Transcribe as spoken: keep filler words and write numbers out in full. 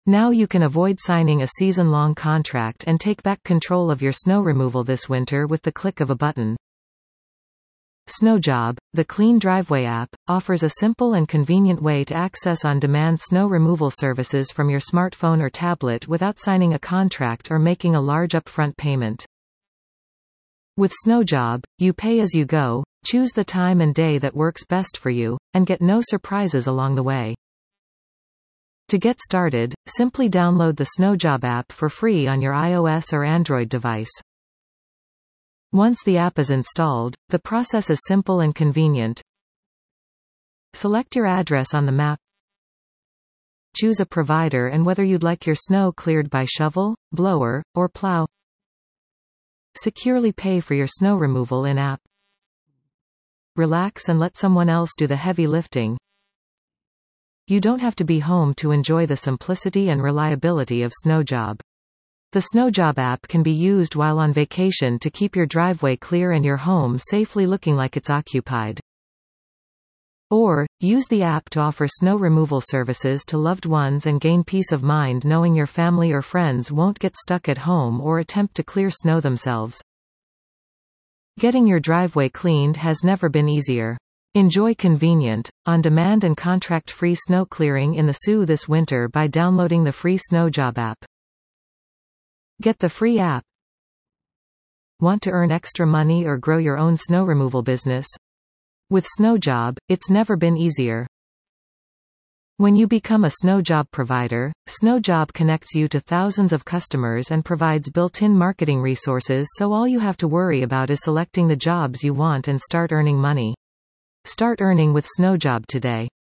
Now you can avoid signing a season-long contract and take back control of your snow removal this winter with the click of a button. SnowJob, the clean driveway app, offers a simple and convenient way to access on-demand snow removal services from your smartphone or tablet without signing a contract or making a large upfront payment. With SnowJob, you pay as you go, choose the time and day that works best for you, and get no surprises along the way. To get started, simply download the SnowJob app for free on your iOS or Android device. Once the app is installed, the process is simple and convenient. Select your address on the map. Choose a provider and whether you'd like your snow cleared by shovel, blower, or plow. Securely pay for your snow removal in-app. Relax and let someone else do the heavy lifting. You don't have to be home to enjoy the simplicity and reliability of SnowJob. The SnowJob app can be used while on vacation to keep your driveway clear and your home safely looking like it's occupied. Or, use the app to offer snow removal services to loved ones and gain peace of mind knowing your family or friends won't get stuck at home or attempt to clear snow themselves. Getting your driveway cleaned has never been easier. Enjoy convenient, on-demand and contract-free snow clearing in the S U this winter by downloading the free SnowJob app. Get the free app. Want to earn extra money or grow your own snow removal business? With SnowJob, it's never been easier. When you become a SnowJob provider, SnowJob connects you to thousands of customers and provides built-in marketing resources, so all you have to worry about is selecting the jobs you want and start earning money. Start earning with SnowJob today.